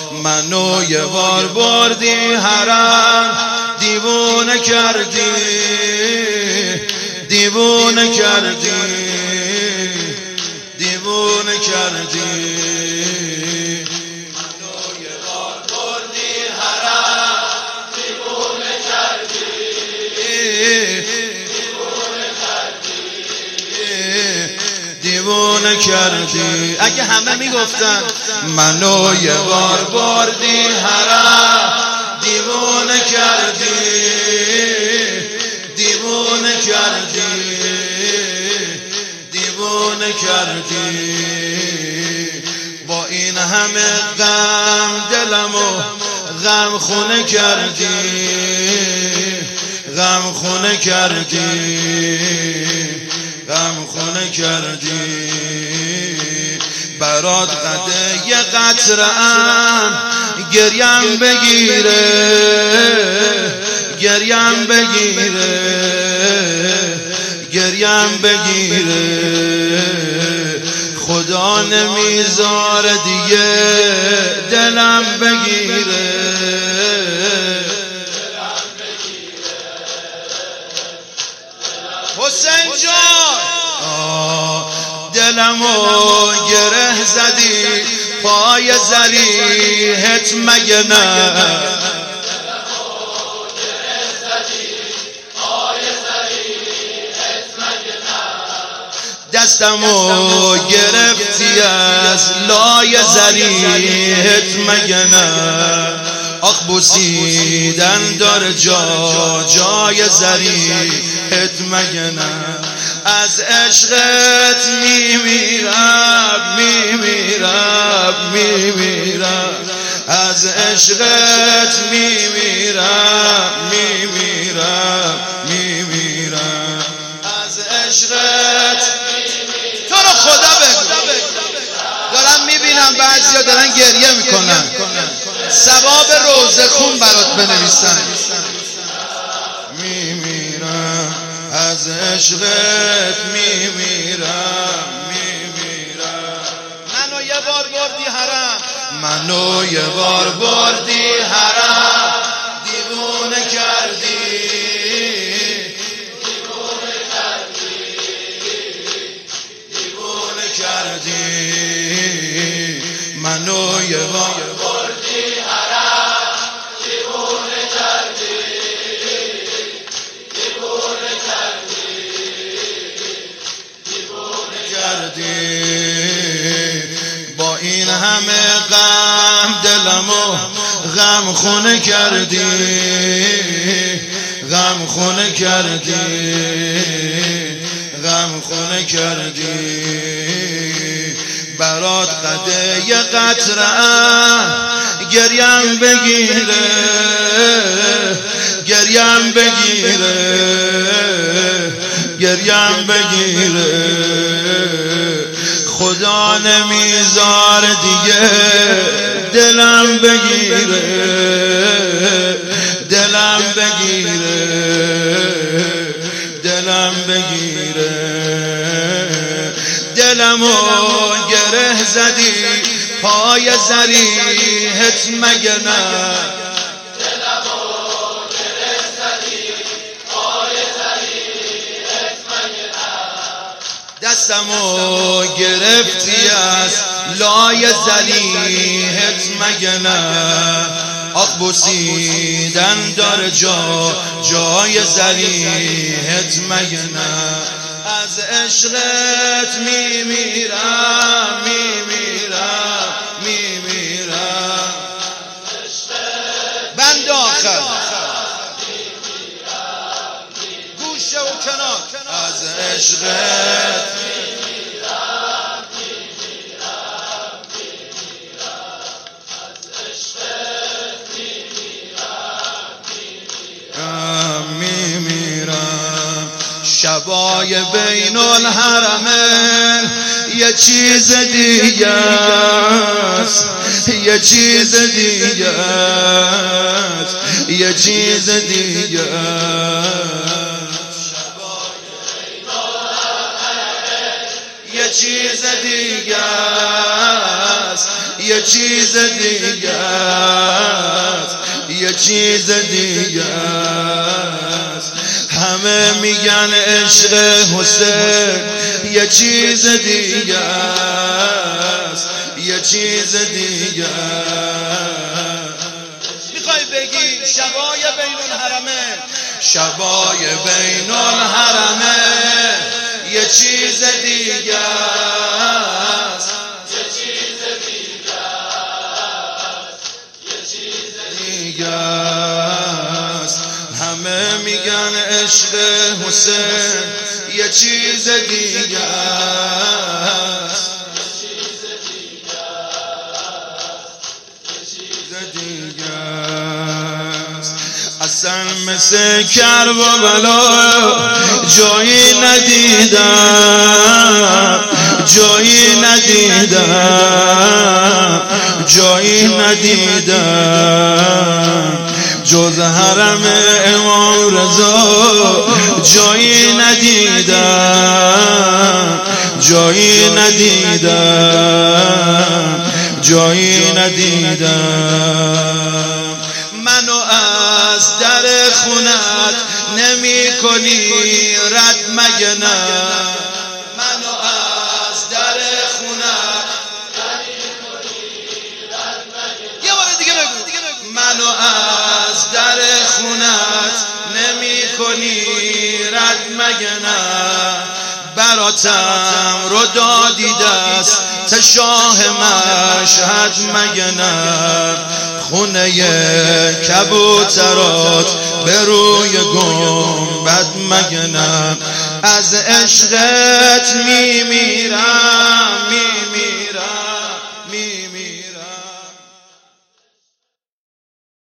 منو یه بار بردی حرم، دیوونه کردی دیوونه کردی دیوونه کردی. دیوونه کردی. اگه همه میگفتن منو یه بار بردی حرم، دیوونه کردی دیوونه کردی دیوونه کردی. با این همه غم دلمو غم خونه کردی غم خونه کردی غم خونه کردی. برات قده یه قطره‌ام گریم بگیره گریم بگیره گریم بگیره. خدا نمیذاره دیگه دلم بگیره حسین جان. دلمو گره زدی پای زریحت مگه نه؟ دستمو گرفتی از لای زریحت مگه نه؟ آخ بوسیدن داره جای زریحت مگه نه؟ از عشقت میمیرم میمیرم میمیرم از عشقت میمیرم میمیرم میمیرم از عشقت. تو رو خدا بگو، دارم میبینم بعضیا دارن گریه میکنن، ثواب روزه خون برات بنویسن. میمیرم از عشقت میمیرم میمیرم. منو یه بار بردی حرم، منو یه بار بردی حرم، دیوونه کردی دیوونه کردی دیوونه کردی. منو یه بار بردی حرم، دیوونه کردی دیوونه کردی. با این همه غم دلمو غم خونه کردی غم خونه کردی غم خونه کردی. برات قده یه قطره‌ام گریم بگیره گریم بگیره گریم بگیره. خدا نمیذاره دیگه دلم بگیره دلم بگیره دلم بگیره. دلمو گره زدی پای زریحت مگه نه؟ دستمو گرفتی از لای زریحت مگه نه؟ آخ بوسیدن داره جای زریحت مگه نه؟ از عشقت میمیرم میمیرم میمیرم. بند آخر گوشه و کنار. از عشقت میمیرم. شبای بین الحرمین یه چیز دیگه است یه چیز دیگه است یه چیز دیگه است. یه چیز دیگه است یه چیز دیگه چیز دیگه است. همه میگن عشق حسین یه چیز دیگه است، یه چیز دیگه است. میخوای بگی شبای بین الحرمین، شبای بین الحرمین یه چیز دیگه است، یه چیز دیگه است، یه چیز دیگه است. همه میگن عشق حسین یه چیز دیگه است، یه چیز دیگه است، یه چیز دیگه است. اصلا مثل کربلا جایی ندیدم، جایی ندیدم، جایی ندیدم جز حرم امام رضا. جایی ندیدم، جایی ندیدم، جایی ندیدم. منو از در خونت نمی کنی رد مگه نه؟ منو از در خونت نمی کنی رد مگه نه؟ یه بار دیگه بگو. منو از در خونت نمی کنی رد مگه نه؟ براتم رو دادی دست شاه مشهد مگه نه؟ خونه کبوترات به روی گنبد مگه نه؟ از عشقت میمیرم